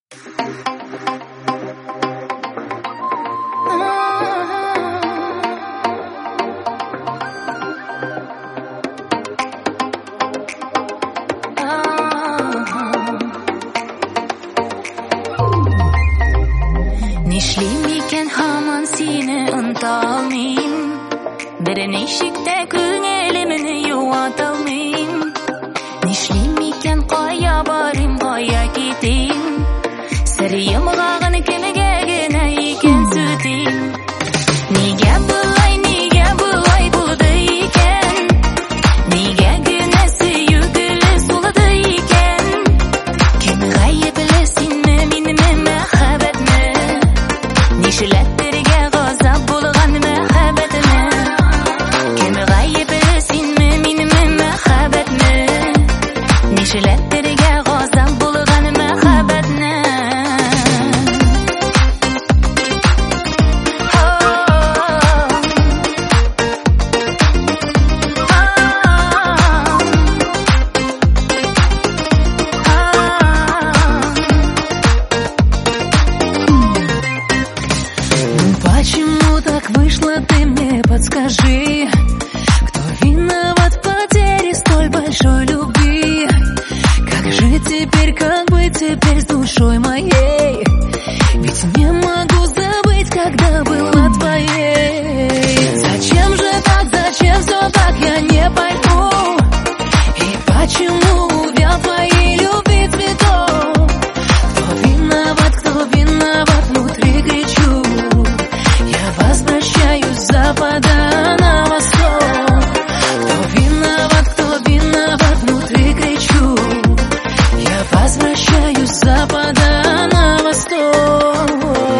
Nishlimken haman seni unutolmayim, bir neshikda ko'nglimni yuvatolmayim. Nishlimken qo'ya borim, qo'ya keting, sir yomg'og'in kimgagina ekan suting. Nega bulay bo'ldi ekan, negagina suyukli so'ldi ekan. Kim g'ayibli senmi, menimi muhabbatni, nishlattirga g'azab bo'lgan muhabbatni. Kim g'ayibli senmi, menimi muhabbatni, nishlattirga g'azab bo'lgan muhabbatni. Почему так вышло, ты мне подскажи, кто виноват в потере столь большой любви? Как жить теперь, как быть теперь с душой моей? Ведь не могу забыть, когда была твоей. Зачем же так, зачем все так, я не пойму. И почему увял твоей любви цветок? Кто виноват, внутри кричу. Я возвращаюсь с запада на восток. Кто виноват, внутри кричу. Я возвращаюсь с запада на восток.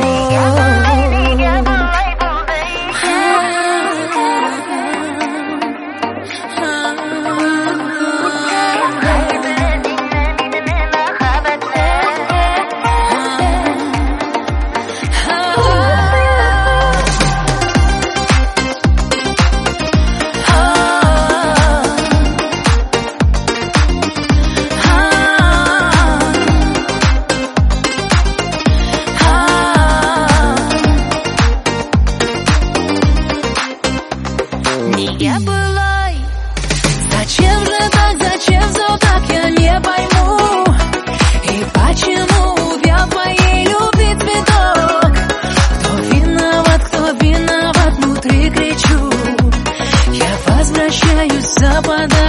Нельзя было. Зачем же так, зачем все так, я не пойму. И почему увял твоей любви цветок? Кто виноват, внутри кричу. Я возвращаюсь с запада